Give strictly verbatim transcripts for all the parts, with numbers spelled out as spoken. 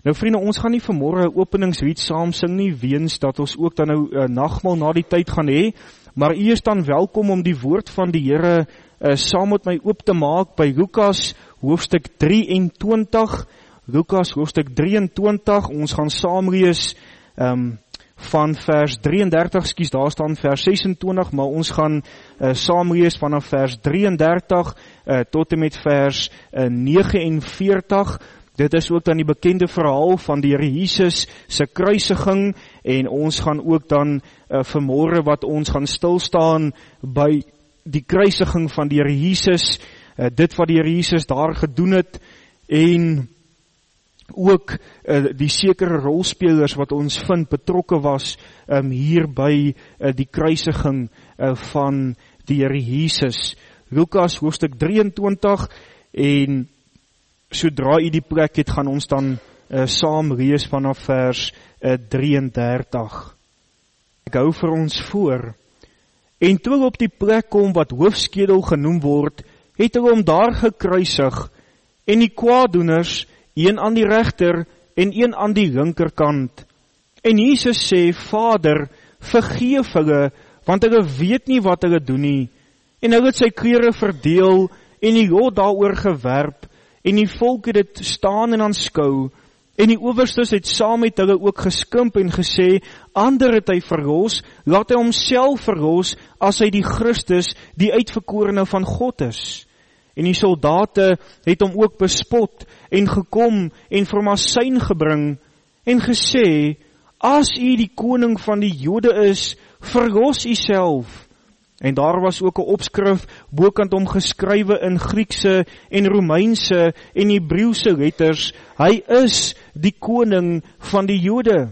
Nou vriende, ons gaan nie vanmorgen 'n openingslied saam sing nie, weens dat ons ook dan nou uh, nagmaal na die tyd gaan hê, maar u is dan welkom om die woord van die Here uh, saam met my oop te maak by Lukas hoofstuk drieëntwintig, Lukas hoofstuk drieëntwintig, ons gaan saam lees um, van vers drieëndertig, skies daar staan vers sesentwintig, maar ons gaan uh, saam lees vanaf vers drieëndertig uh, tot en met vers uh, negenenveertig. Dit is ook dan die bekende verhaal van die Here Jesus se kruisiging, en ons gaan ook dan uh, vanmôre wat ons gaan stilstaan by die kruisiging van die Here Jesus, uh, dit wat die Here Jesus daar gedoen het, en ook uh, die sekere rolspelers wat ons vind betrokke was um, hier by uh, die kruisiging uh, van die Here Jesus. Lukas hoofstuk drieëntwintig, en sodra u die plek het, gaan ons dan uh, saam lees vanaf vers uh, drieëndertig. Ek hou vir ons voor. En toe op die plek kom wat hoofskedel genoem word, het hulle hom daar gekruisig, en die kwaadoeners, een aan die regter en een aan die linkerkant. En Jesus sê, Vader, vergeef hulle, want hulle weet nie wat hulle doen nie. En hulle het sy klere verdeel, en die lot daaroor gewerp, en die volk het dit staan en aanskou, en die owerstes het saam met hulle ook geskimp en gesê, ander het hy verlos, laat hy homself verlos, as hy die Christus, die uitverkorene van God is. En die soldate het hom ook bespot, en gekom, en vir hom asyn gebring, en gesê, as u die koning van die Jode is, verlos u self. En daar was ook 'n opskrif bokant hom geskrywe in Griekse en Romeinse en Hebreëse letters, hy is die koning van die Jode.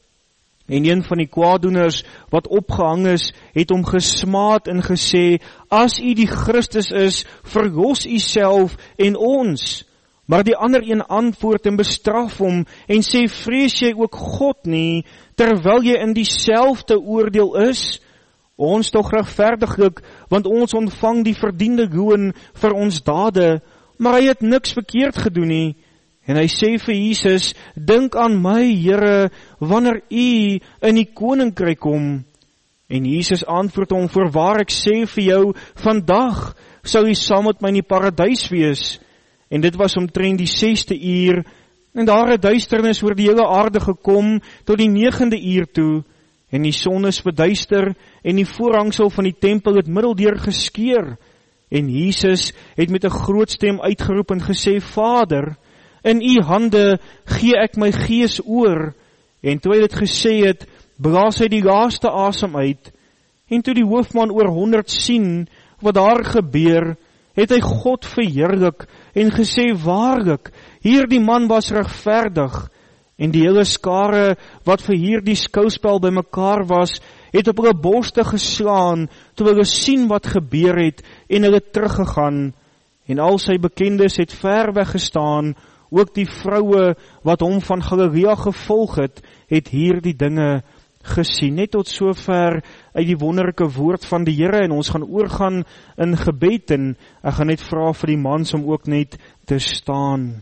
En een van die kwaadoeners wat opgehang is, het hom gesmaad en gesê, as u die Christus is, verlos u self en ons. Maar die ander een antwoord en bestraf hom en sê, vrees jy ook God nie, terwyl jy in dieselfde oordeel is? Ons tog regverdiglik, want ons ontvang die verdiende loon vir ons dade, maar hy het niks verkeerd gedoen nie. En hy sê vir Jesus, dink aan my, Here, wanneer u in die koninkryk kom. En Jesus antwoord hom, voorwaar ek sê vir jou, vandag sou u saam met my in die paradys wees. En dit was omtrent die sesde uur, en daar het duisternis oor die hele aarde gekom, tot die negende uur toe, en die son is verduister, en die voorhangsel van die tempel het middeldeur geskeur, en Jesus het met 'n groot stem uitgeroep en gesê, Vader, in u hande gee ek my gees oor, en toe hy dit gesê het, blaas hy die laaste asem uit, en toe die hoofman oor honderd sien, wat daar gebeur, het hy God verheerlik, en gesê, waarlik, hierdie man was regverdig, en die hele skare, wat vir hierdie skouspel by mekaar was, het op hulle borste geslaan, toe hulle sien wat gebeur het, en hulle teruggegaan, en al sy bekendes het ver weggestaan, ook die vroue, wat hom van Galilea gevolg het, het hierdie dinge gesien. Net tot sover uit die wonderlike woord van die Here, en ons gaan oorgaan in gebed, en ek gaan net vra vir die mans om ook net te staan.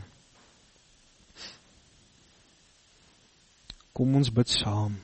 Kom ons bid saam.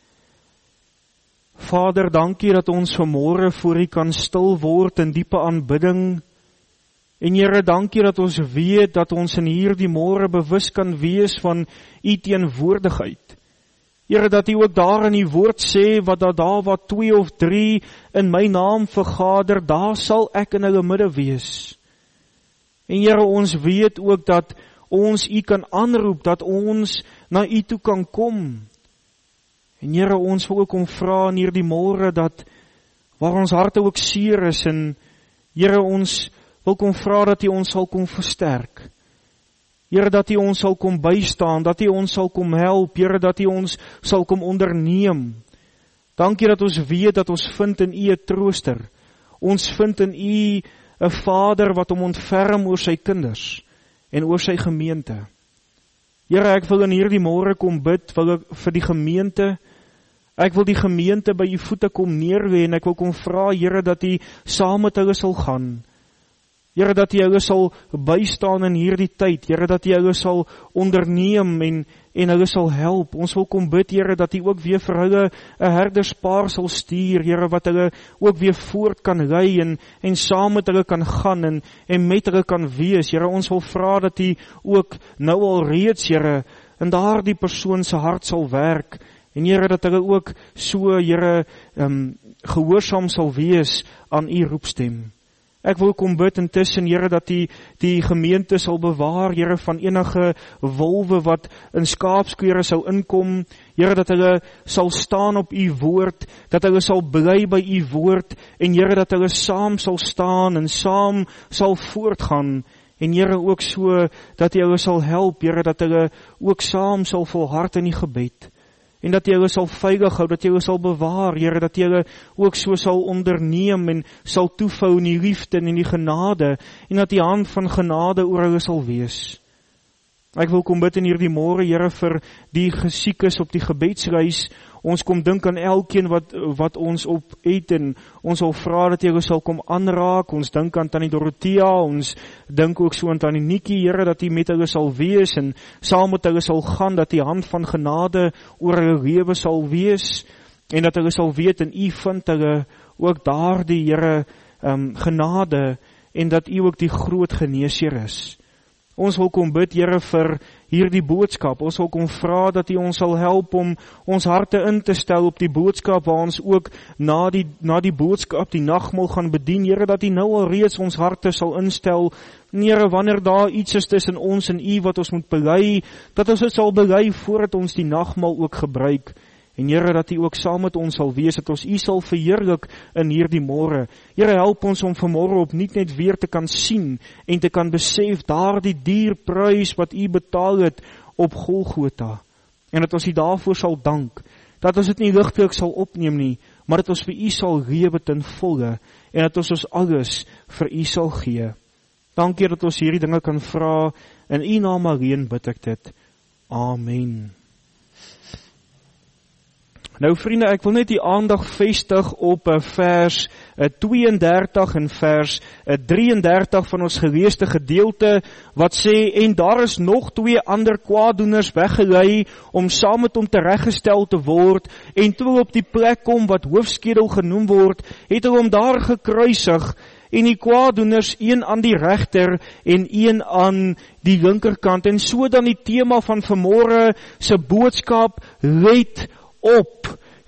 Vader, dankie dat ons vanmôre voor U kan stil word in diepe aanbidding. En Here, dankie dat ons weet dat ons in hierdie môre bewus kan wees van U teenwoordigheid. Here, dat U ook daar in U woord sê, wat dat daar wat twee of drie in my naam vergader, daar sal ek in hulle midde wees. En Here, ons weet ook dat ons U kan aanroep, dat ons na U toe kan kom. En Here, ons wil ook om vra in hierdie môre, dat waar ons harte ook seer is, en Here, ons wil kom vra dat U ons sal kom versterk. Here, dat U ons sal kom bystaan, dat U ons sal kom help, Here, dat U ons sal kom onderneem. Dankie dat ons weet dat ons vind in U 'n trooster. Ons vind in U 'n Vader wat hom ontferm oor sy kinders en oor sy gemeente. Here, ek wil in hierdie môre kom bid wil ek vir die gemeente. Ek wil die gemeente by U voete kom neerlê, en ek wil kom vra, Here, dat U saam met hulle sal gaan. Here, dat U hulle sal bystaan in hierdie tyd, Here, dat U hulle sal onderneem en, en hulle sal help. Ons wil kom bid, Here, dat U ook weer vir hulle 'n herderspaar sal stuur, Here, wat hulle ook weer voort kan ry en, en saam met hulle kan gaan en, en met hulle kan wees. Here, ons wil vra dat U ook nou al reeds, Here, in daardie persoon se hart sal werk. En Here, dat hulle ook so, Here, um, gehoorsaam sal wees aan U roepstem. Ek wil kom bid intussen, Here, dat die, die gemeente sal bewaar, Here, van enige wolwe wat in skaapskere sou inkom. Here, dat hulle sal staan op U woord, dat hulle sal bly by U woord, en Here, dat hulle saam sal staan en saam sal voortgaan. En Here, ook so, dat U hulle sal help, Here, dat hulle ook saam sal volhard in die gebed. En dat U hulle sal veilig hou, dat U hulle sal bewaar, Here, dat U hulle ook so sal onderneem en sal toevou in die liefde en in die genade, en dat die hand van genade oor hulle sal wees. Ek wil kom bid in hierdie môre, Here, vir die gesiekes op die gebedsreis. Ons kom dink aan elkeen wat, wat ons op het, en ons sal vra dat jy sal kom aanraak. Ons dink aan Tannie Dorothea, ons dink ook so aan Tannie Nikkie, Here, dat jy met hulle sal wees, en saam met hulle sal gaan, dat die hand van genade oor hulle lewe sal wees, en dat hulle sal weet, en U vind hulle ook daar die, Here, um, genade, en dat U ook die groot geneesheer is. Ons wil kom bid, Here, vir hierdie boodskap. Ons wil kom vra dat U ons sal help om ons harte in te stel op die boodskap, waar ons ook na die, na die boodskap die nagmaal gaan bedien. Here, dat U nou al reeds ons harte sal instel. Here, wanneer daar iets is tussen ons en U wat ons moet bely, dat ons dit sal bely voordat ons die nagmaal ook gebruik. En Here, dat U ook saam met ons sal wees, dat ons U sal verheerlik in hierdie môre. Here, help ons om vanmôre opnuut net weer te kan sien en te kan besef daardie dierprys wat U betaal het op Golgotha. En dat ons U daarvoor sal dank, dat ons dit nie ligtelik sal opneem nie, maar dat ons vir U sal lewe ten volle, en dat ons ons alles vir U sal gee. Dankie dat ons hierdie dinge kan vra, in U naam alleen bid ek dit. Amen. Nou vriende, ek wil net die aandag vestig op vers tweeëndertig en vers drieëndertig van ons geleesde gedeelte, wat sê, en daar is nog twee ander kwaaddoeners weggelei, om saam met hom tereggestel te word, en toe op die plek kom wat hoofskedel genoem word, het hy hom daar gekruisig, en die kwaaddoeners, een aan die regter, en een aan die linkerkant, en so dan die tema van vanmôre se boodskap, let op,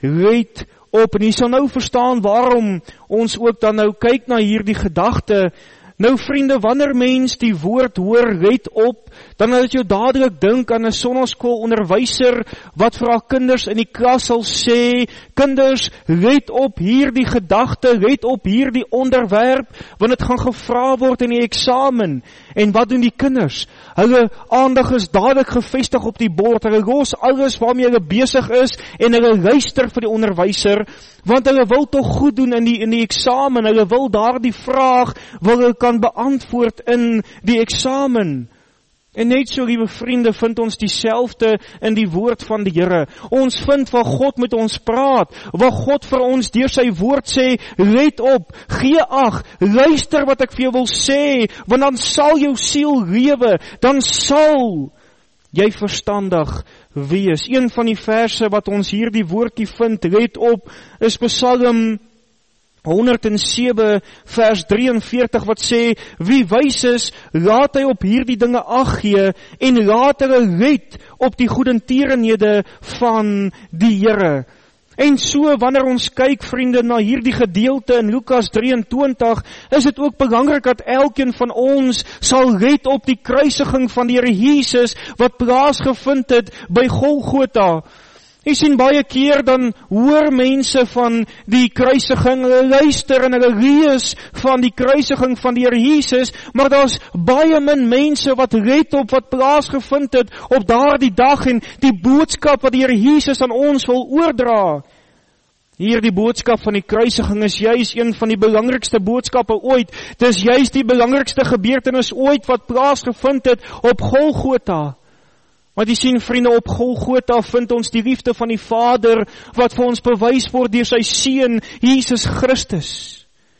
let op, en jy sal nou verstaan waarom ons ook dan nou kyk na hierdie gedagte. Nou vriende, wanneer mens die woord hoor, let op, dan het jy dadelik dink aan 'n sonnaskoolonderwyser wat vir haar kinders in die klas sal sê, kinders, let op hierdie gedagte, let op hierdie onderwerp, want dit gaan gevra word in die eksamen. En wat doen die kinders? Hulle aandag is dadelik gefestig op die bord, hulle los alles waarmee hulle besig is, en hulle luister vir die onderwyser, want hulle wil tog goed doen in die, in die eksamen, hulle wil daar die vraag, wil hulle kan beantwoord in die eksamen. En net so, liewe vriende, vind ons dieselfde in die woord van die Here. Ons vind waar God met ons praat, waar God vir ons deur sy woord sê, let op, gee ag, luister wat ek vir jou wil sê, want dan sal jou siel lewe, dan sal jy verstandig wees. Een van die verse wat ons hier die woordjie vind, let op, is Psalm honderd en sewe vers drieënveertig wat sê, wie wys is, laat hy op hierdie dinge ag gee, en laat hulle let op die goedertierenhede van die Here. En so, wanneer ons kyk, vriende, na hierdie gedeelte in Lukas drieëntwintig, is dit ook belangrik dat elkeen van ons sal let op die kruisiging van die Here Jesus, wat plaasgevind het by Golgotha. Jy sien, baie keer dan hoor mense van die kruisiging, hulle luister en hulle lees van die kruisiging van die Here Jesus, maar daar's baie min mense wat let op wat plaasgevind het op daardie dag, en die boodskap wat die Here Jesus aan ons wil oordra. Hier die boodskap van die kruisiging is juis een van die belangrikste boodskappe ooit. Dis juis die belangrikste gebeurtenis ooit wat plaasgevind het op Golgotha. Want jy sien, vriende, op Golgotha vind ons die liefde van die Vader, wat vir ons bewys word deur sy Seun, Jesus Christus.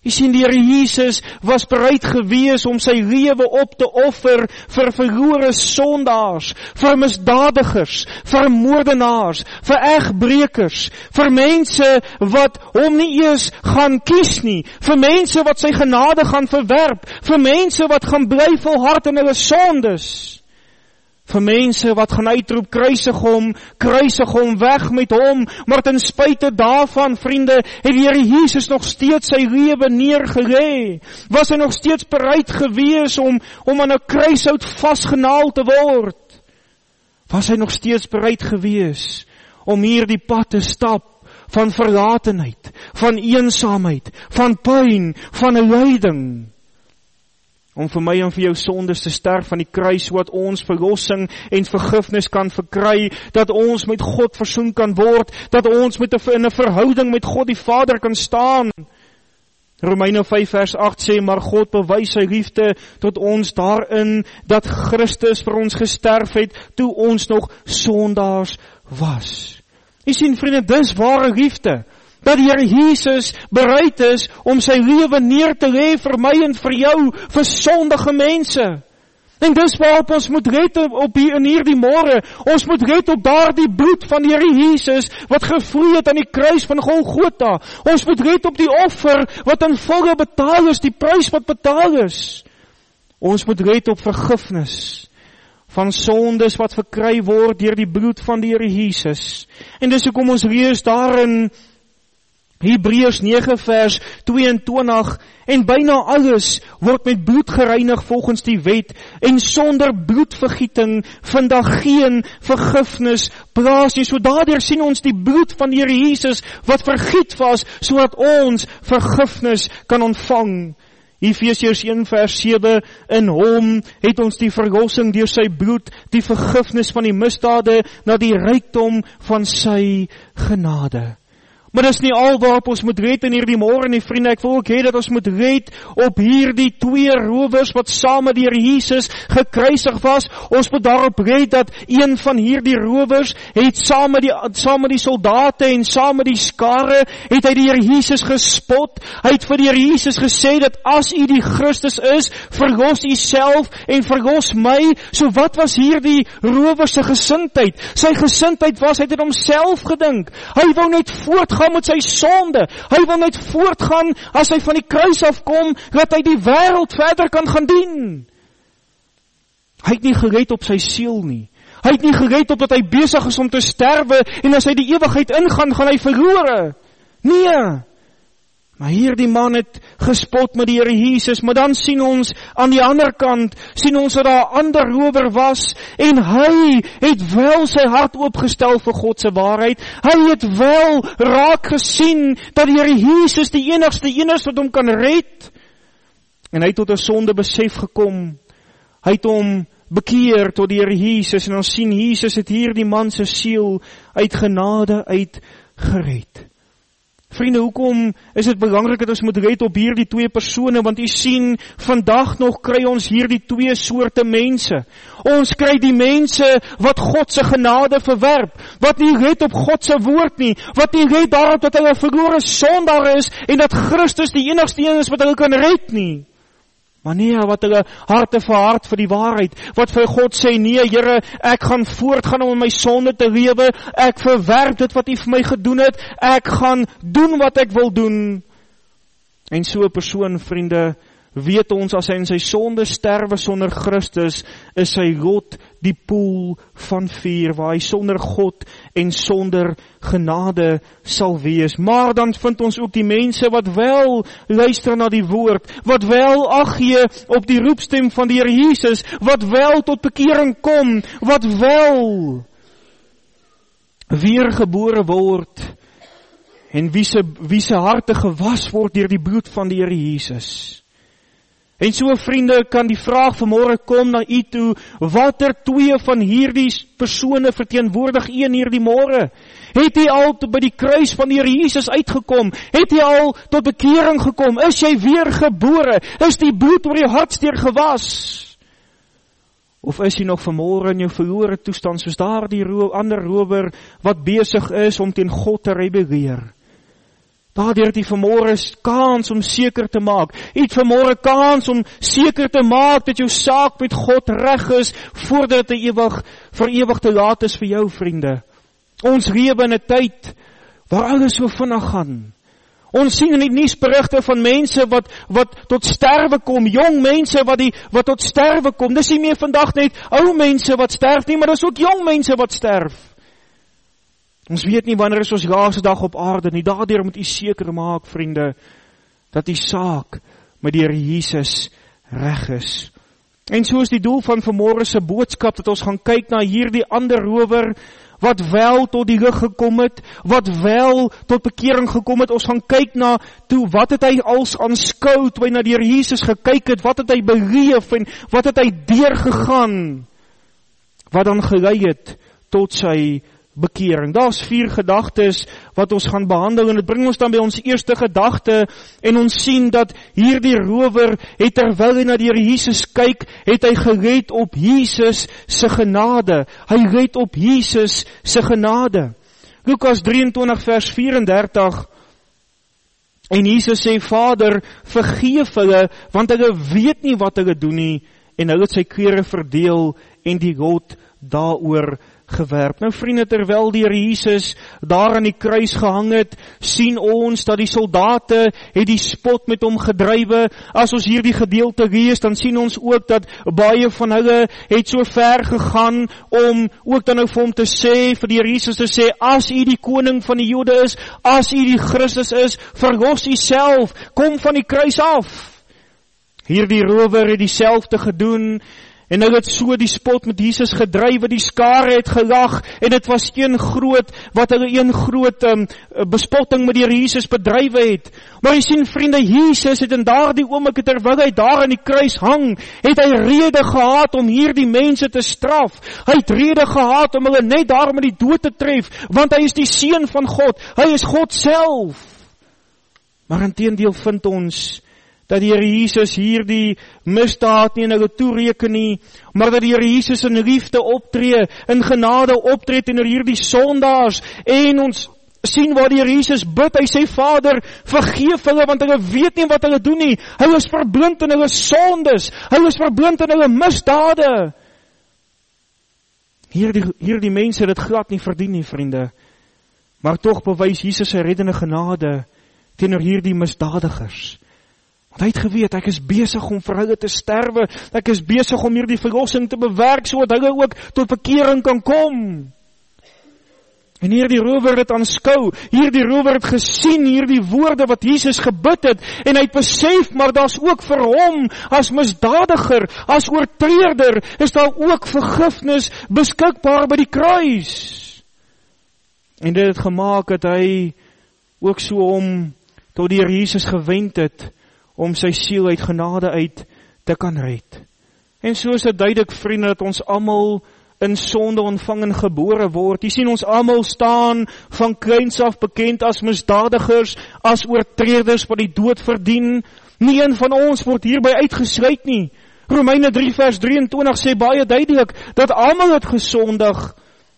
Jy sien, die Here Jesus was bereid gewees om sy lewe op te offer vir verlore sondaars, vir misdadigers, vir moordenaars, vir egbrekers, vir mense wat hom nie eers gaan kies nie, vir mense wat sy genade gaan verwerp, vir mense wat gaan bly volhard in hulle sondes, vir mense wat gaan uitroep, kruisig hom, kruisig hom, weg met hom, maar ten spyte daarvan, vriende, het die Here Jesus nog steeds sy lewe neergelê. Was hy nog steeds bereid gewees om, om aan 'n kruishout vasgenaal te word? Was hy nog steeds bereid gewees om hier die pad te stap van verlatenheid, van eensaamheid, van pyn, van 'n lyding? Om vir my en vir jou sondes te sterf van die kruis, sodat ons verlossing en vergifnis kan verkry, dat ons met God versoen kan word, dat ons met 'n, in 'n verhouding met God die Vader kan staan. Romeine vyf vers agt sê, maar God bewys sy liefde tot ons daarin, dat Christus vir ons gesterf het, toe ons nog sondaars was. Jy sien, vriende, dis ware liefde. Dat die Here Jesus bereid is om sy lewe neer te lê vir my en vir jou, vir sondige mense. En dis waarop ons moet let op hier, in hierdie môre. Ons moet let op daardie bloed van die Here Jesus, wat gevloei het aan die kruis van Golgotha. Ons moet let op die offer, wat in volle betaal is, die prys wat betaal is. Ons moet let op vergifnis van sondes wat verkry word deur die bloed van die Here Jesus. En dis hoekom ons lees daarin Hebreërs nege vers tweeëntwintig, en byna alles word met bloed gereinig volgens die wet, en sonder bloedvergieting vind daar geen vergifnis plaas nie. So daardeur sien ons die bloed van die Here Jesus wat vergiet was, sodat ons vergifnis kan ontvang. Efesiërs een vers sewe, in hom het ons die verlossing deur sy bloed, die vergifnis van die misdade, na die rykdom van sy genade. Maar dis nie al waarop ons moet red in hierdie môre nie, vriende. Ek wil ook hê dat ons moet red op hierdie twee rowers wat saam met die Here Jesus gekruisig was. Ons moet daarop red dat een van hierdie rowers het saam met die saam met die soldate en saam met die skare het hy die Here Jesus gespot. Hy het vir die Here Jesus gesê dat as u die Christus is, verlos u self en verlos my. So wat was hierdie rower se gesindheid? Sy gesindheid was, hy het aan homself gedink. Hy wou net voortgaan met sy sonde. Hy wil net voortgaan as hy van die kruis afkom, dat hy die wêreld verder kan gaan dien. Hy het nie gered op sy siel nie. Hy het nie gered op dat hy besig is om te sterwe en as hy die ewigheid ingaan, gaan hy verlore. Nee. Maar hier die man het gespot met die Here Jesus, maar dan sien ons aan die ander kant, sien ons dat daar 'n ander rower was, en hy het wel sy hart oopgestel vir God se waarheid. Hy het wel raak gesien dat die Here Jesus die enigste een is wat hom kan red. En hy het tot 'n sonde besef gekom. Hy het hom bekeer tot die Here Jesus, en ons sien Jesus het hier die man se siel uit genade uit gered. Vriende, hoekom is dit belangrik dat ons moet let op hierdie twee persone, want u sien, vandag nog kry ons hierdie twee soorte mense. Ons kry die mense wat God se genade verwerp, wat nie let op God se woord nie, wat nie let daarop dat hulle 'n verlore sondaar is, en dat Christus die enigste een is wat hulle kan red nie. Maar nee, wat hulle harte verhard vir die waarheid, wat vir God sê, nee Here, ek gaan voortgaan om in my sonde te lewe, ek verwerp dit wat U vir my gedoen het, ek gaan doen wat ek wil doen. En so 'n persoon, vriende, weet ons, as hy in sy sonde sterwe sonder Christus, is sy lot die poel van vuur, waar hy sonder God en sonder genade sal wees. Maar dan vind ons ook die mense wat wel luister na die woord, wat wel ag gee op die roepstem van die Here Jesus, wat wel tot bekering kom, wat wel weergebore word, en wie se, wie se harte gewas word deur die bloed van die Here Jesus. En so, vriende, kan die vraag vanmôre kom na u toe, watter twee van hierdie persone verteenwoordig een hierdie môre? Het jy al by die kruis van die Here Jesus uitgekom? Het jy al tot bekering gekom? Is jy weergebore? Is die bloed oor jou hartsteer gewas? Of is jy nog vanmôre in jou verlore toestand, soos daardie ro- ander rower wat besig is om teen God te rebelleer? Daardeur het jy vanmôre kans om seker te maak. Jy het vanmôre kans om seker te maak dat jou saak met God reg is, voordat hy ewig, vir ewig te laat is vir jou, vriende. Ons lewe in 'n tyd waar alles so vinnig gaan. Ons sien in die nuusberigte van mense wat, wat tot sterwe kom, jong mense wat, die, wat tot sterwe kom. Dis nie meer vandag net ou mense wat sterf nie, maar dis ook jong mense wat sterf. Ons weet nie wanneer is ons laaste dag op aarde nie. Daardeur moet u seker maak, vriende, dat die saak met die Here Jesus reg is. En so is die doel van vanmôre se boodskap, dat ons gaan kyk na hierdie ander rower, wat wel tot die lig gekom het, wat wel tot bekering gekom het. Ons gaan kyk na, toe, wat het hy als aanskou, toe hy na die Here Jesus gekyk het, wat het hy beleef, en wat het hy deurgegaan, wat dan gelei het tot sy bekering. Daar's vier gedagtes wat ons gaan behandel, en dit bring ons dan by ons eerste gedagte, en ons sien dat hierdie rower het, terwyl hy na die Here Jesus kyk, het hy gelet op Jesus se genade. Hy let op Jesus se genade. Lukas drieëntwintig vers vierendertig, en Jesus sê, Vader, vergeef hulle, want hulle weet nie wat hulle doen nie, en hulle het sy klere verdeel, en die lot daaroor gewerp. Nou vriende, terwyl die Here Jesus daar aan die kruis gehang het, sien ons dat die soldate het die spot met hom gedrywe. As ons hierdie gedeelte lees, dan sien ons ook dat baie van hulle het so ver gegaan om ook dan nou vir hom te sê, vir die Here Jesus te sê, as u die koning van die Jode is, as u die Christus is, verlos u self, kom van die kruis af. Hierdie rower het dieselfde gedoen, en hy het so die spot met Jesus gedrywe, die skare het gelag, en dit was een groot, wat hulle een groot um, bespotting met die Here Jesus bedrywe het. Maar jy sien vriende, Jesus het in daardie oomblik, terwyl hy daar aan die kruis hang, het hy rede gehad om hierdie mense te straf. Hy het rede gehad om hulle net daar met die dood te tref, want hy is die seun van God, hy is God self. Maar inteendeel vind ons, dat die Here Jesus hierdie misdaad nie in hulle toereken nie, maar dat die Here Jesus in liefde optree, in genade optree teenoor hierdie sondaars, en ons sien waar die Here Jesus bid, hy sê, Vader, vergeef hulle, want hulle weet nie wat hulle doen nie, hulle is verblind in hulle sondes, hulle is verblind in hulle misdade. Hierdie, hierdie mense het dit glad nie verdien nie, vriende, maar tog bewys Jesus sy reddende genade teenoor hierdie misdadigers. Want hy het geweet, ek is besig om vir hulle te sterwe, ek is besig om hierdie verlossing te bewerk, sodat hulle ook tot bekering kan kom. En hierdie rower het aanskou, hierdie rower het gesien, hierdie woorde wat Jesus gebid het, en hy het besef, maar daar's ook vir hom, as misdadiger, as oortreder, is daar ook vergifnis beskikbaar by die kruis. En dit het gemaak dat hy ook so om tot die Here Jesus gewend het, om sy siel uit genade uit te kan red. En so is dit duidelik, vriende, dat ons almal in sonde ontvang en gebore word. Jy sien, ons almal staan van kleins af bekend as misdadigers, as oortreders wat die dood verdien. Nie een van ons word hierby uitgesluit nie. Romeine drie vers drieëntwintig sê baie duidelik, dat almal het gesondig,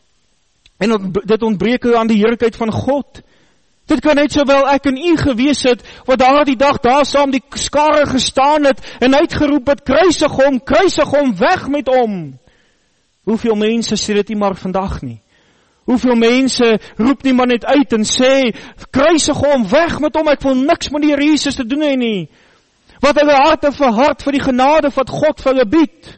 en dit ontbreek aan die heerlikheid van God. Dit kan net sowel ek en u gewees het, wat daar die dag daar saam die skare gestaan het, en uitgeroep het, kruisig hom, kruisig hom, weg met hom. Hoeveel mense sê dit nie maar vandag nie? Hoeveel mense roep nie maar net uit en sê, kruisig hom, weg met hom, ek wil niks met die Here Jesus te doen hê nie. Wat hulle harte verhard vir die genade wat God vir hulle bied.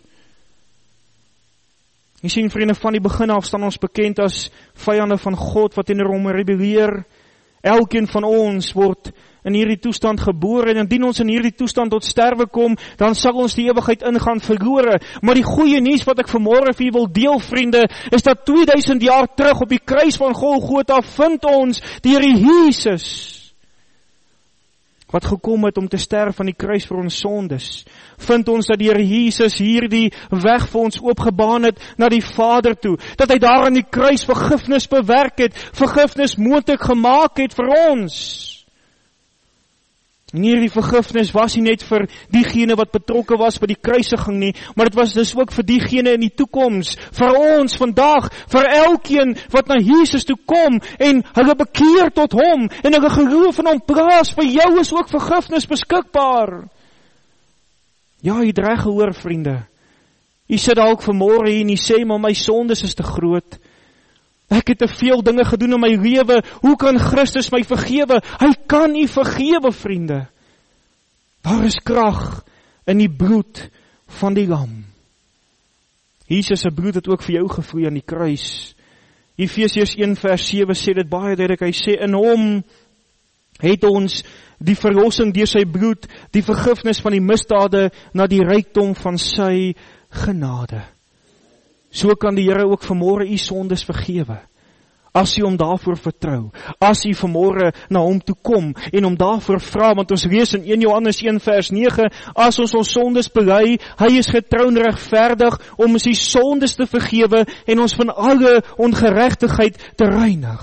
Jy sien, vriende, van die begin af staan ons bekend as vyande van God, wat in hom rebelleer. Elkeen van ons word in hierdie toestand gebore, en indien ons in hierdie toestand tot sterwe kom, dan sal ons die ewigheid ingaan verlore. Maar die goeie nuus wat ek vanmôre vir u wil deel, vriende, is dat tweeduisend jaar terug op die kruis van Golgotha vind ons die Here Jesus, wat gekom het om te sterf aan die kruis vir ons sondes. Vind ons dat die Here Jesus hierdie weg vir ons oopgebaan het na die Vader toe, dat hy daar aan die kruis vergifnis bewerk het, vergifnis moontlik gemaak het vir ons. En hierdie vergifnis was nie net vir diegene wat betrokke was by die kruisiging nie, maar dit was dus ook vir diegene in die toekoms, vir ons vandag, vir elkeen wat na Jesus toe kom, en hulle bekeer tot hom, en hulle geloof in hom plaas, vir jou is ook vergifnis beskikbaar. Ja, jy het reg gehoor, vriende. Jy sit dalk vanmôre hier en jy sê, maar my sondes is te groot. Ek het te veel dinge gedoen in my lewe, hoe kan Christus my vergewe? Hy kan nie vergewe, vriende. Daar is krag in die bloed van die lam. Jesus se bloed het ook vir jou gevloei aan die kruis. Efesiërs een vers sewe sê dit baie duidelik, hy sê, in hom het ons die verlossing deur sy bloed, die vergifnis van die misdade, na die rykdom van sy genade. So kan die Here ook vanmôre u sondes vergewe, as u hom daarvoor vertrou, as u vanmôre na hom toe kom, en hom daarvoor vra, want ons lees in een Johannes een vers nege, as ons ons sondes bely, hy is getrou en regverdig, om ons die sondes te vergewe, en ons van alle ongeregtigheid te reinig.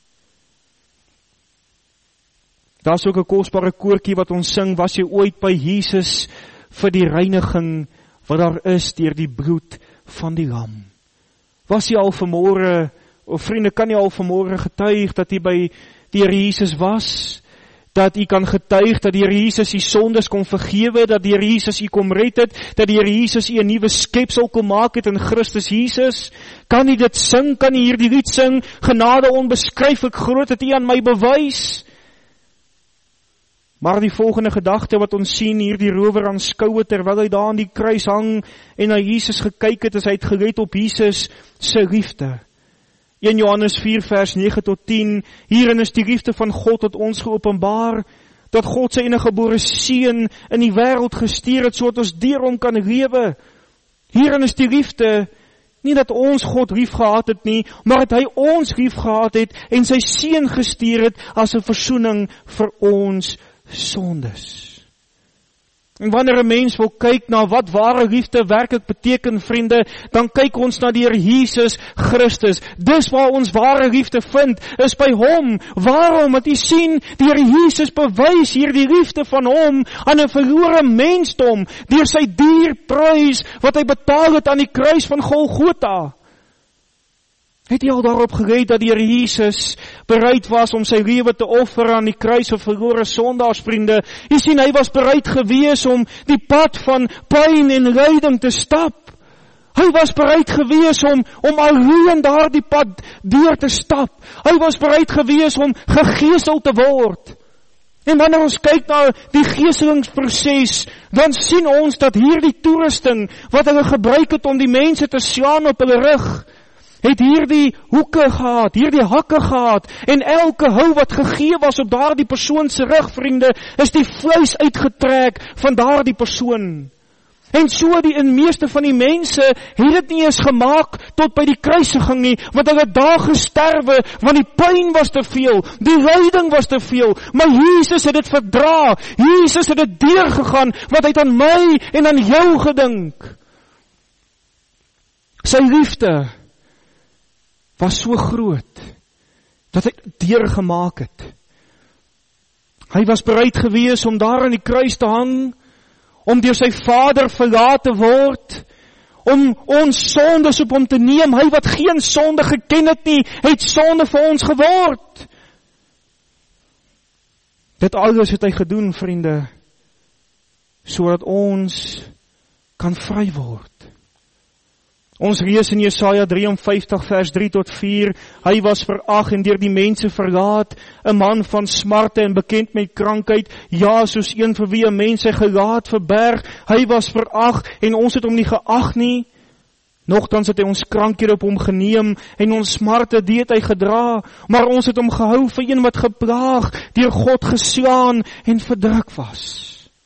Daar is ook 'n kosbare koortjie wat ons sing, was jy ooit by Jesus vir die reiniging wat daar is deur die bloed van die lam? Was jy al vanmôre, of vriende, kan jy al vanmôre getuig dat jy by die Here Jesus was? Dat jy kan getuig dat die Here Jesus jy sondes kon vergewe, dat die Here Jesus jy kom red het, dat die Here Jesus jy 'n nuwe skepsel kom maak het in Christus Jesus? Kan jy dit sing? Kan jy hierdie lied sing? Genade onbeskryflik groot het jy aan my bewys? Maar die volgende gedagte wat ons sien, hier die rower aanskoue terwyl hy daar aan die kruis hang en na Jesus gekyk het, is hy het gelet op Jesus se liefde. een Johannes vier vers nege tot tien, hierin is die liefde van God tot ons geopenbaar, dat God sy enige gebore seun in die wêreld gestuur het, sodat ons deur hom kan lewe. Hierin is die liefde, nie dat ons God lief gehad het nie, maar dat hy ons lief gehad het en sy seun gestuur het as 'n versoening vir ons sondes. En wanneer 'n mens wil kyk na wat ware liefde werklik beteken, vriende, dan kyk ons na die Here Jesus Christus. Dis waar ons ware liefde vind, is by hom. Waarom? Want jy sien, die Here Jesus bewys hier die liefde van hom aan 'n verlore mensdom deur sy dierprys wat hy betaal het aan die kruis van Golgotha. Het jy al daarop gelet dat die Here Jesus bereid was om sy lewe te offer aan die kruis vir verlore sondaars, vriende? Jy sien, hy was bereid gewees om die pad van pyn en lyding te stap. Hy was bereid gewees om, om alleen daardie pad deur te stap. Hy was bereid gewees om gegeesel te word. En wanneer ons kyk na die geeselingsproses, dan sien ons dat hierdie toerusting wat hulle gebruik het om die mense te slaan op hulle rug, het hierdie hoeke gehad, hierdie hakke gehad, en elke hou wat gegee was op daardie persoon se rug, vriende, is die vleis uitgetrek van daardie persoon. En so die in meeste van die mense het dit nie eens gemaak tot by die kruisiging nie, want hulle het daar gesterwe, want die pyn was te veel, die lyding was te veel, maar Jesus het dit verdra, Jesus het dit deurgegaan, want hy het aan my en aan jou gedink. Sy liefde was so groot, dat hy deurgemaak het. Hy was bereid gewees om daar aan die kruis te hang, om deur sy Vader verlaat te word, om ons sondes op hom te neem. Hy wat geen sonde geken het nie, het sonde vir ons geword. Dit alles het hy gedoen, vriende, sodat ons kan vry word. Ons lees in Jesaja drieënvyftig vers drie tot vier, hy was verag en deur die mense verlaat, 'n man van smarte en bekend met krankheid, ja, soos een vir wie 'n mens sy gelaat verberg, hy was verag en ons het hom nie geag nie, nogtans het hy ons krankhede op hom geneem en ons smarte deed hy gedra, maar ons het hom gehou vir een wat geplaag, deur God geslaan en verdruk was.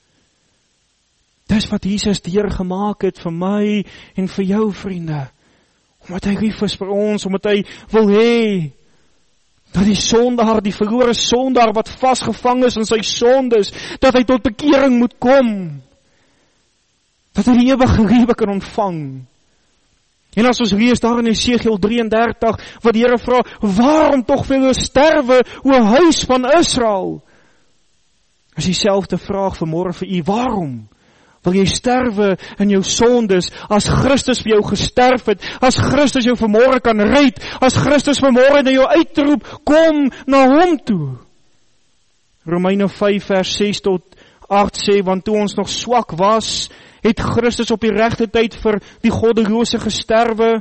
Dis wat Jesus deurgemaak het vir my en vir jou, vriende. Omdat hy lief is vir ons, omdat hy wil hê dat die sondaar, die verlore sondaar wat vasgevang is in sy sondes, dat hy tot bekering moet kom. Dat hy die ewige lewe kan ontvang. En as ons lees daar in Jesegiel drieëndertig, wat die Here vra, waarom tog wil jy sterwe, o huis van Israel? Is dieselfde vraag vanmôre vir u, waarom wil jy sterwe in jou sondes, as Christus vir jou gesterf het, as Christus jou vanmôre kan red, as Christus vanmôre na jou uitroep, kom na hom toe. Romeine vyf vers ses tot agt sê, want toe ons nog swak was, het Christus op die regte tyd vir die goddelose gesterwe,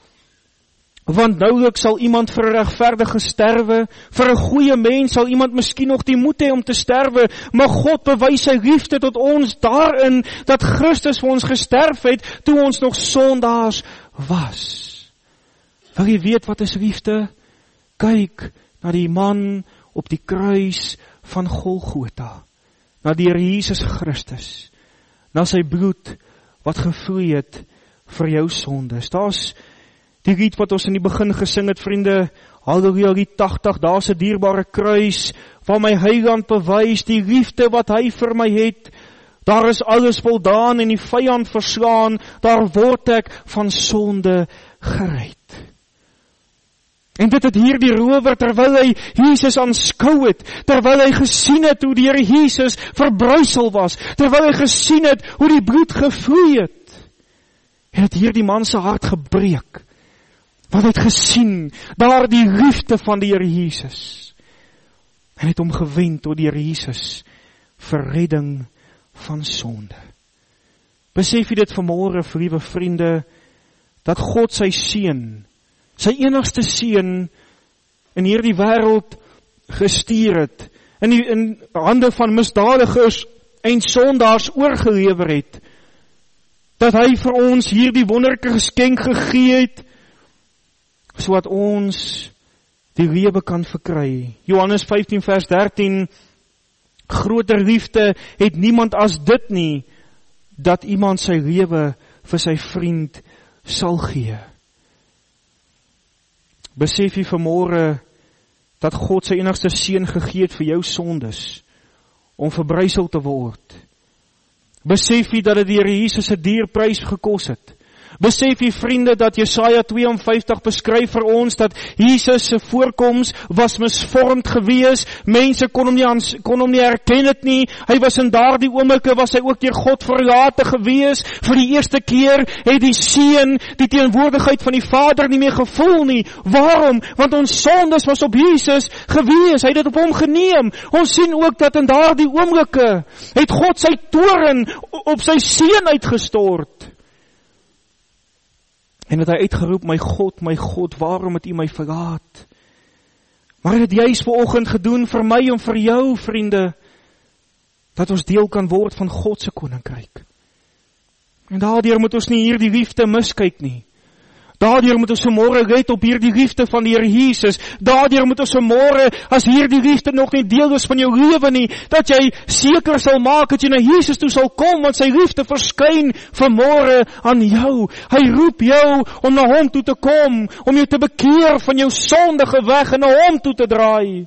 want noulik sal iemand vir 'n regverdige sterwe, vir 'n goeie mens sal iemand miskien nog die moed hê om te sterwe, maar God bewys sy liefde tot ons daarin, dat Christus vir ons gesterf het, toe ons nog sondaars was. Wil jy weet wat is liefde? Kyk na die man op die kruis van Golgotha, na die Here Jesus Christus, na sy bloed wat gevloei het vir jou sondes. Daar's die lied wat ons in die begin gesing het, vriende, Halleluja, lied tagtig, daar's 'n dierbare kruis, waar my heiland bewys, die liefde wat hy vir my het. Daar is alles voldaan en die vyand verslaan, daar word ek van sonde gered. En dit het hier die rower, terwyl hy Jesus aanskou het, terwyl hy gesien het hoe die Here Jesus verbruisel was, terwyl hy gesien het hoe die bloed gevloei het, het hier die man se hart gebreek. Want hy het gesien, daar die liefde van die Here Jesus. En het hom gewend tot die Here Jesus vir redding van sonde. Besef jy dit vanmôre, liewe vriende, dat God sy seun, sy enigste seun in hierdie wêreld gestuur het, in die in hande van misdadigers en sondaars oorgelewer het, dat hy vir ons hierdie wonderlike geskenk gegee het, sodat ons die lewe kan verkry. Johannes vyftien vers dertien, groter liefde het niemand as dit nie, dat iemand sy lewe vir sy vriend sal gee. Besef jy vanmôre dat God sy enigste seun gegee het vir jou sondes, om verbruisel te word. Besef jy dat dit die Here Jesus se dierprys gekos het. Besef jy, vriende, dat Jesaja twee en vyftig beskryf vir ons dat Jesus se voorkoms was misvormd gewees, mense kon hom nie, ans, kon hom nie herken het nie, hy was in daardie oomblikke, was hy ook deur God verlate gewees, vir die eerste keer het die seun die teenwoordigheid van die Vader nie meer gevoel nie. Waarom? Want ons sondes was op Jesus gewees, hy het dit op hom geneem. Ons sien ook dat in daardie oomblikke het God sy toorn op sy seun uitgestort. En het hy uitgeroep, my God, my God, waarom het u my verlaat? Maar hy het juist vanoggend gedoen vir my en vir jou, vriende, dat ons deel kan word van God se koninkryk. En daardeur moet ons nie hier die liefde miskyk nie. Daardeur moet ons vanmôre let op hier die liefde van die Here Jesus. Daardeur moet ons vanmôre, as hier die liefde nog nie deel is van jou lewe nie, dat jy seker sal maak dat jy na Jesus toe sal kom, want sy liefde verskyn vanmôre aan jou. Hy roep jou om na hom toe te kom, om jou te bekeer van jou sondige weg en na hom toe te draai.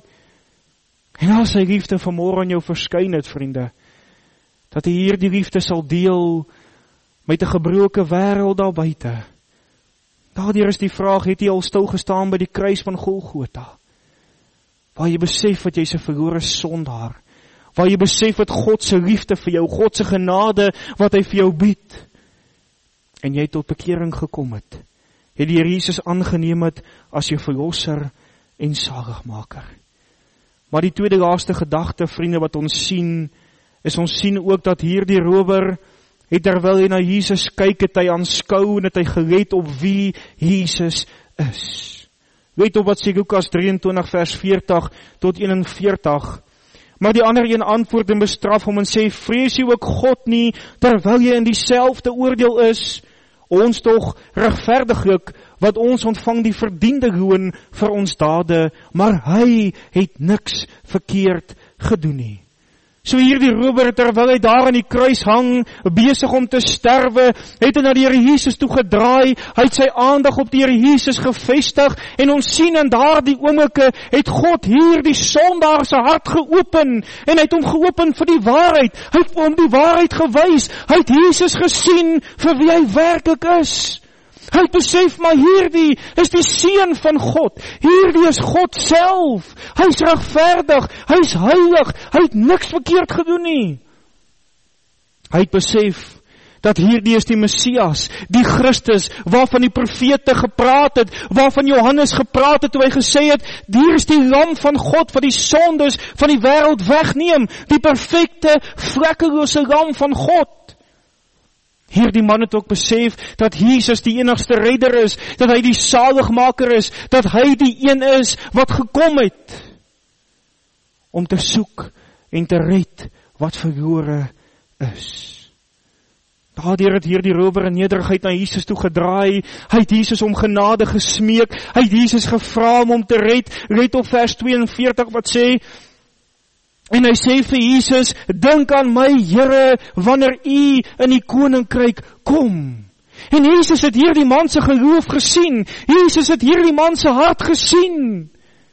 En as sy liefde vanmôre aan jou verskyn het, vriende, dat jy hier die liefde sal deel met 'n gebroke wêreld daar buite. Daardeur is die vraag, het jy al stil gestaan by die kruis van Golgotha, waar jy besef wat jy is 'n verlore sondaar, waar jy besef wat God se liefde vir jou, God se genade wat hy vir jou bied, en jy tot bekering gekom het, het die Here Jesus aangeneem het as jou verlosser en saligmaker. Maar die tweede laaste gedagte, vriende, wat ons sien, is ons sien ook dat hierdie rower, het terwyl hy na Jesus kyk, het hy aanskou en het hy gelet op wie Jesus is. Weet op wat sê Lukas drieëntwintig vers veertig tot eenenveertig. Maar die ander een antwoord en bestraf hom en sê, vrees jy ook God nie, terwyl jy in dieselfde oordeel is, ons tog regverdiglik, wat ons ontvang die verdiende loon vir ons dade, maar hy het niks verkeerd gedoen nie. So hierdie rower, terwyl hy daar aan die kruis hang, besig om te sterwe, het hy na die Here Jesus toe gedraai, hy het sy aandag op die Here Jesus gevestig, en ons sien in daardie oomblikke, het God hier die sondaar se hart geopen, en hy het hom geopen vir die waarheid, hy het hom die waarheid gewys, hy het Jesus gesien vir wie hy werklik is. Hy het besef, maar hierdie is die seun van God. Hierdie is God self. Hy is regverdig, hy is heilig, hy het niks verkeerd gedoen nie. Hy het besef dat hierdie is die Messias, die Christus, waarvan die profete gepraat het, waarvan Johannes gepraat het, toe hy gesê het, hier is die lam van God, wat die sondes van die wêreld wegneem, die perfekte, vlekkelose lam van God. Hierdie man het ook besef, dat Jesus die enigste redder is, dat hy die saligmaker is, dat hy die een is, wat gekom het, om te soek en te red, wat verlore is. Daardeur het hier die rower in nederigheid na Jesus toe gedraai, hy het Jesus om genade gesmeek, hy het Jesus gevra om hom te red, let op vers tweeënveertig wat sê, en hy sê vir Jesus, dink aan my Here, wanneer u in die koninkryk kom. En Jesus het hier die man se geloof gesien, Jesus het hier die man se hart gesien,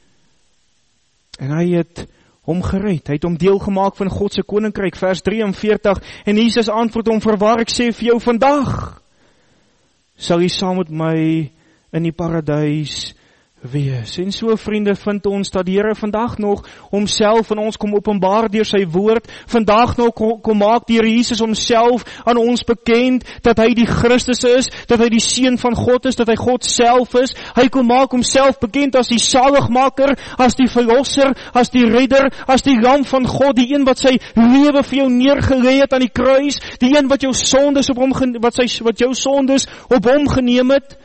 en hy het hom gered, hy het hom deel gemaak van God se koninkryk, vers drieënveertig, en Jesus antwoord hom, voorwaar ek sê vir jou, vandag sal jy saam met my in die paradys wees. En so vriende vind ons dat die Here vandag nog homself aan ons kom openbaar deur sy woord, vandag nog kom, kom maak die Here Jesus homself aan ons bekend, dat hy die Christus is, dat hy die seun van God is, dat hy God self is, hy kom maak homself bekend as die saligmaker, as die verlosser, as die redder, as die lam van God, die een wat sy lewe vir jou neergelê het aan die kruis, die een wat jou sondes op hom, wat, sy, wat jou sondes op hom geneem het.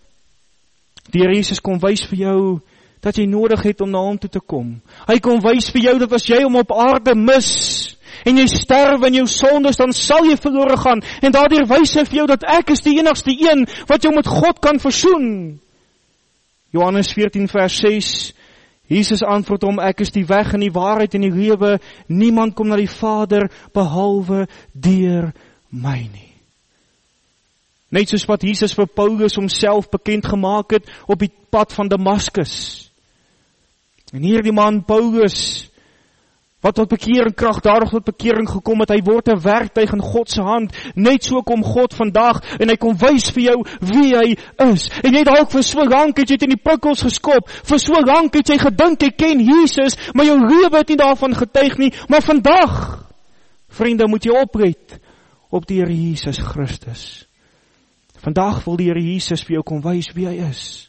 Die Here Jesus kom wys vir jou, dat jy nodig het om na hom toe te kom. Hy kom wys vir jou, dat as jy hom op aarde mis, en jy sterwe in jou sondes, dan sal jy verlore gaan, en daardeur wys hy vir jou, dat ek is die enigste een, wat jou met God kan versoen. Johannes veertien vers ses, Jesus antwoord hom, ek is die weg en die waarheid en die lewe, niemand kom na die Vader, behalwe deur my nie. Net soos wat Jesus vir Paulus homself bekend gemaak het op die pad van Damaskus. En hier die man Paulus, wat tot bekering kragtadig tot bekering gekom het, hy word 'n werktuig in God se hand. Net so kom God vandag en hy kom wys vir jou wie hy is. En jy dalk vir so lank het jy in die prikkels geskop, vir so lank het jy gedink jy ken Jesus, maar jou lewe het nie daarvan getuig nie. Maar vandag, vriende, moet jy oplet op die Here Jesus Christus. Vandag wil die Here Jesus vir jou kom wys wie hy is.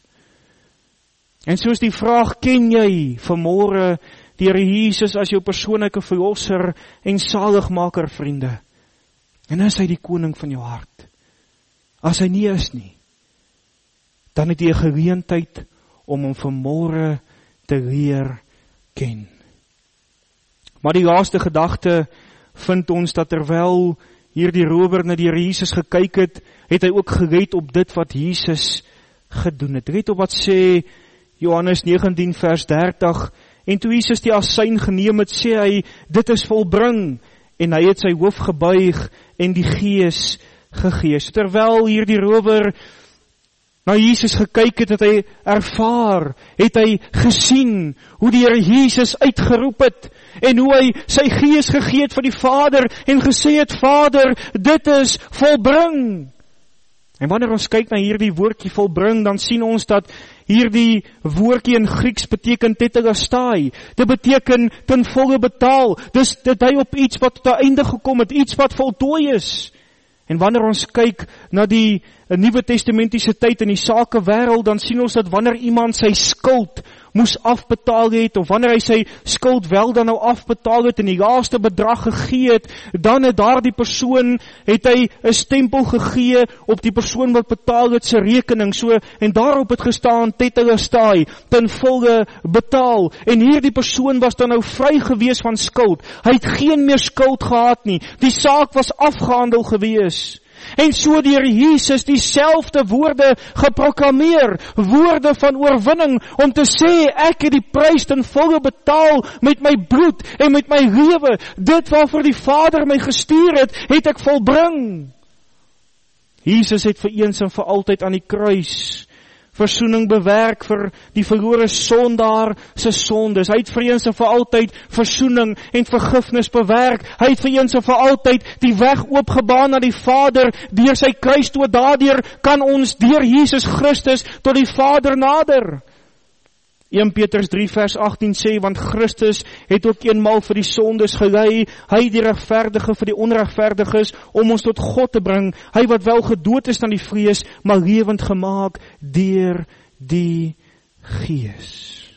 En soos die vraag, ken jy vanmôre die Here Jesus as jou persoonlike verlosser en saligmaker, vriende? En is hy die koning van jou hart? As hy nie is nie, dan het jy 'n geleentheid om hom vanmôre te leer ken. Maar die laaste gedagte vind ons dat terwyl hier die rower na die Here Jesus gekyk het, het hy ook gelet op dit wat Jesus gedoen het. Let op wat sê Johannes negentien vers dertig, en toe Jesus die asyn geneem het, sê hy, dit is volbring, en hy het sy hoof gebuig en die gees gegee. So terwyl hier die rower na Jesus gekyk het, het hy ervaar, het hy gesien hoe die Here Jesus uitgeroep het en hoe hy sy gees gegee het vir die Vader en gesê het, Vader, dit is volbring. En wanneer ons kyk na hierdie woordjie volbring, dan sien ons dat hierdie woordjie in Grieks beteken tetelestai. Dit beteken ten volle betaal. Dis dit dui op iets wat tot 'n einde gekom het, iets wat voltooi is. En wanneer ons kyk na die Nuwe Testamentiese tyd in die sakewêreld, dan sien ons dat wanneer iemand sy skuld moes afbetaal het, of wanneer hy sy skuld wel dan nou afbetaal het en die laaste bedrag gegee het, dan het daardie persoon, het hy 'n stempel gegee op die persoon wat betaal het sy rekening, so, en daarop het gestaan, tetelestai, ten volle betaal, en hierdie persoon was dan nou vry gewees van skuld, hy het geen meer skuld gehad nie, die saak was afgehandel gewees. En so die Here Jesus dieselfde woorde geproklameer, woorde van oorwinning, om te sê, ek het die prys ten volle betaal met my bloed en met my lewe. Dit waarvoor die Vader my gestuur het, het ek volbring. Jesus het vir eens en vir altyd aan die kruis versoening bewerk vir die verlore sondaar se sondes. Hy het vir eens en vir altyd versoening en vergifnis bewerk. Hy het vir eens en vir altyd die weg oopgebaan na die Vader deur sy kruisdood. Daardeur kan ons deur Jesus Christus tot die Vader nader. Eerste Petrus drie vers agttien sê, want Christus het ook eenmaal vir die sondes gelei, hy die regverdige vir die onregverdiges, om ons tot God te bring, hy wat wel gedood is aan die vlees, maar lewend gemaak deur die Gees.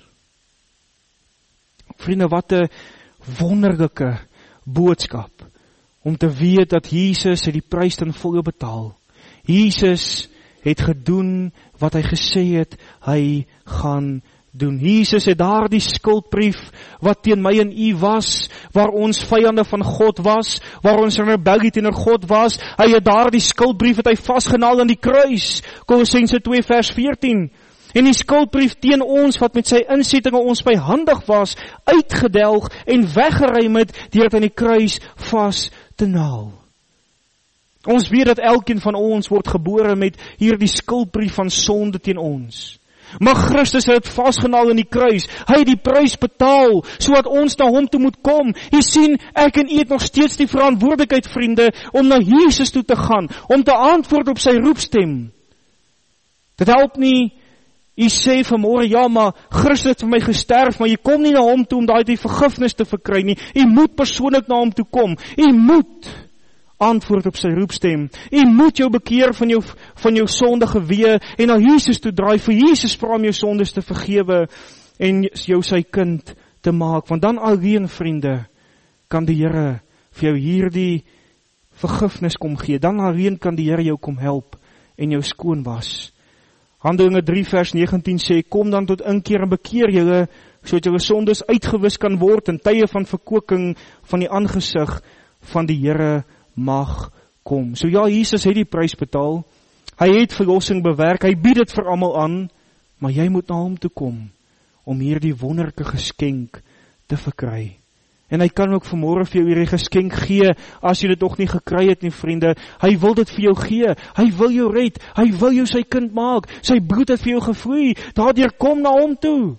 Vriende, wat 'n wonderlike boodskap, om te weet dat Jesus het die prys ten volle betaal. Jesus het gedoen wat hy gesê het, hy gaan doen. Jesus het daar die skuldbrief wat teen my en u was, waar ons vyande van God was, waar ons rebellie teenoor God was, hy het daar die skuldbrief het hy vasgenaal aan die kruis. Kolossense twee vers veertien. En die skuldbrief teen ons wat met sy insettinge ons byhandig was, uitgedelg en weggeruim het deur dit aan die kruis vas te naal. Ons weet dat elkeen van ons word gebore met hierdie skuldbrief van sonde teen ons. Maar Christus het dit vasgenaal in die kruis. Hy het die prys betaal, sodat ons na hom toe moet kom. Jy sien, ek en u het nog steeds die verantwoordelikheid, vriende, om na Jesus toe te gaan, om te antwoord op sy roepstem. Dit help nie, jy sê vanmôre, ja, maar Christus het vir my gesterf, maar jy kom nie na hom toe om daai die vergifnis te verkry nie. Jy moet persoonlik na hom toe kom. Jy moet antwoord op sy roepstem. Jy moet jou bekeer van jou, van jou sondige weë en na Jesus toe draai, vir Jesus vra om jou sondes te vergewe en jou sy kind te maak. Want dan alleen, vriende, kan die Here vir jou hierdie vergifnis kom gee. Dan alleen kan die Here jou kom help en jou skoon was. Handelinge drie vers negentien sê, kom dan tot inkeer en bekeer julle, sodat julle sondes uitgewis kan word in tye van verkoeking van die aangesig van die Here mag kom. So ja, Jesus het die prys betaal, hy het verlossing bewerk, hy bied dit vir almal aan, maar jy moet na hom toe kom, om hierdie wonderlike geskenk te verkry. En hy kan ook vanmôre vir jou hierdie geskenk gee, as jy dit nog nie gekry het nie, vriende. Hy wil dit vir jou gee, hy wil jou red, hy wil jou sy kind maak, sy bloed het vir jou gevloei, daardeur kom na hom toe.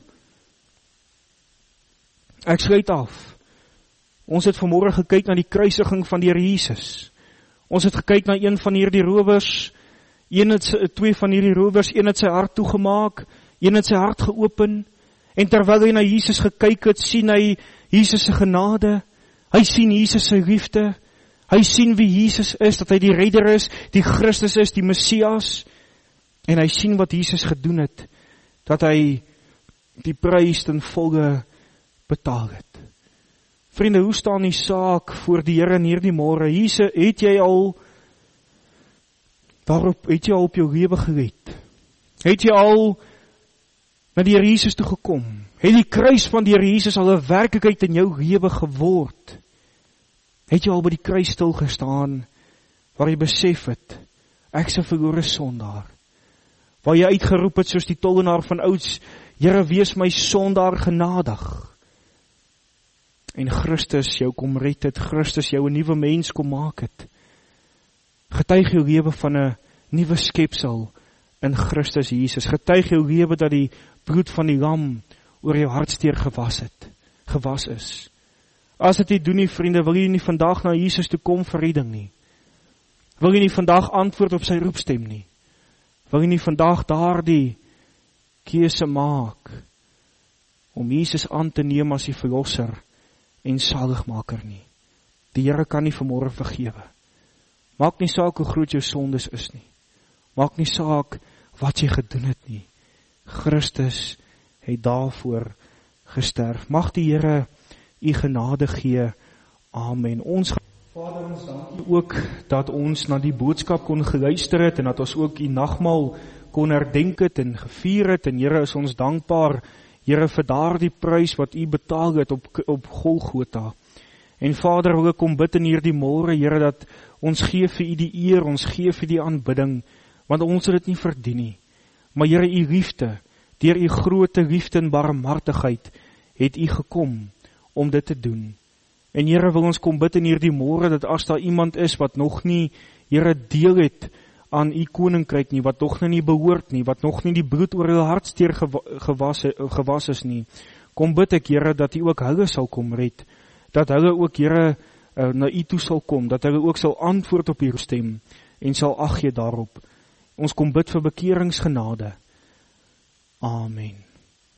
Ek sluit af. Ons het vanmôre gekyk na die kruisiging van die Here Jesus. Ons het gekyk na een van hierdie rowers, een het, twee van hierdie rowers, een het sy hart toegemaak, een het sy hart geopen, en terwyl hy na Jesus gekyk het, sien hy Jesus se genade, hy sien Jesus sy liefde, hy sien wie Jesus is, dat hy die redder is, die Christus is, die Messias, en hy sien wat Jesus gedoen het, dat hy die prys ten volle betaal het. Vriende, hoe staan die saak voor die Here in hierdie môre? Jesus, het jy al daarop, het jy al op jou lewe gered? Het jy al na die Here Jesus toe gekom? Het die kruis van die Here Jesus al 'n werklikheid in jou lewe geword? Het jy al by die kruis stil gestaan, waar jy besef het, ek is 'n verlore sondaar? Waar jy uitgeroep het soos die tollenaar van ouds, Here, wees my sondaar genadig. En Christus jou kom red het, Christus jou 'n nuwe mens kom maak het. Getuig jou lewe van 'n nuwe skepsel in Christus Jesus. Getuig jou lewe dat die bloed van die lam oor jou hartsteer gewas het, gewas is. As dit nie doen nie, vriende, wil jy nie vandag na Jesus toe kom vir redding nie. Wil jy nie vandag antwoord op sy roepstem nie. Wil jy nie vandag daardie keuse maak om Jesus aan te neem as die verlosser en saligmaker nie. Die Here kan nie vanmôre vergewe. Maak nie saak hoe groot jou sondes is nie. Maak nie saak wat jy gedoen het nie. Christus het daarvoor gesterf. Mag die Here u genade gee. Amen. Ons Vader, ons dank u ook dat ons na die boodskap kon geluister het en dat ons ook u nagmaal kon herdenk het en gevier het. En Here, is ons dankbaar, Here, vir daardie prys wat u betaal het op, op Golgotha. En Vader, wil ek kom bid in hierdie môre, Here, dat ons gee vir u die eer, ons gee vir die aanbidding, want ons het dit nie verdien nie. Maar Here, u liefde, deur u groote liefde en barmhartigheid, het u gekom om dit te doen. En Here, wil ons kom bid in hierdie môre, dat as daar iemand is wat nog nie, Here, deel het aan u koninkryk nie, wat nog nie behoort nie, wat nog nie die bloed oor hulle hartsteer gewas, gewas is nie. Kom bid ek, Here, dat u ook hulle sal kom red, dat hulle ook, Here, na u toe sal kom, dat hulle ook sal antwoord op u stem, en sal ag gee daarop. Ons kom bid vir bekeringsgenade. Amen.